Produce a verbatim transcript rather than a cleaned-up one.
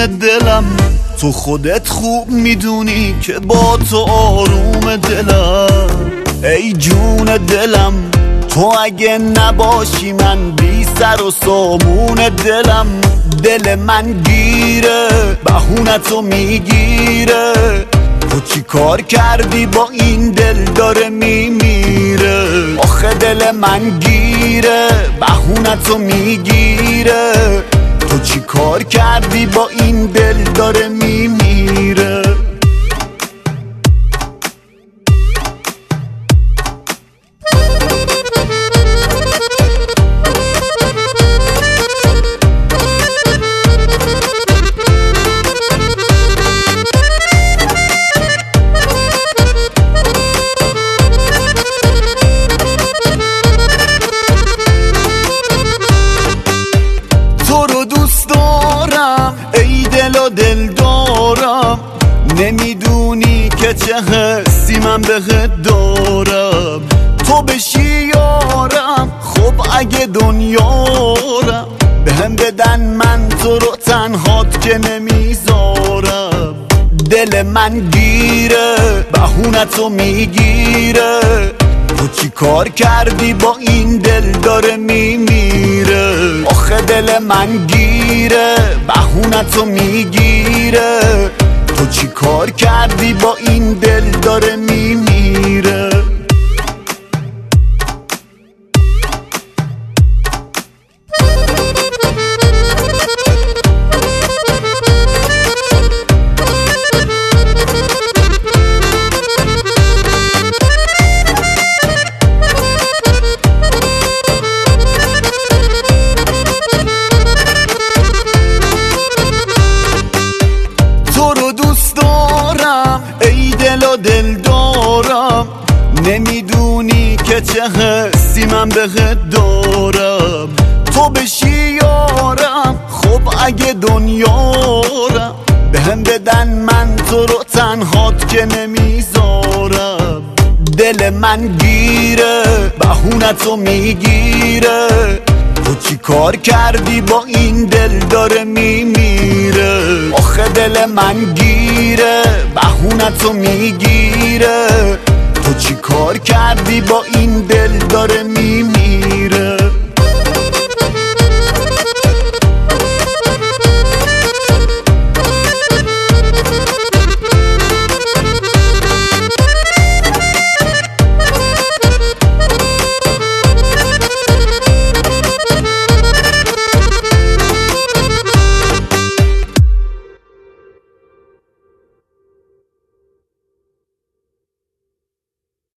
دلم، تو خودت خوب میدونی که با تو آروم دلم. ای جون دلم تو اگه نباشی من بی سر و سامون دلم. دل من گیره بهونتو میگیره، تو چی کار کردی با این دل داره میمیره. آخه دل من گیره بهونتو میگیره، تو چی کار کردی با این دل داره میمیره. ای دل و دل دارم، نمیدونی که چه حسی من بهت دارم. تو بشی یارم خب اگه دنیارم، بهم بدن من تو رو تنهات که نمیذارم. دل من گیره بهونتو میگیره، تو چی کار کردی با این دل داره میمیره. آخه دل من گیره بهونتو میگیره، تو چی کار کردی با این دل داره میمیره. ای دل و دل دارم، نمیدونی که چه حسی من بهت دارم. تو بشی یارم خب اگه دنیارم، بهم بدن من تو رو تنهات که نمیذارم. دل من گیره بهونتو میگیره، تو چی کار کردی با این دل داره میمیره. آخه دل من گیره بهونتو میگیره، تو چی کار کردی با این دل داره میمیره.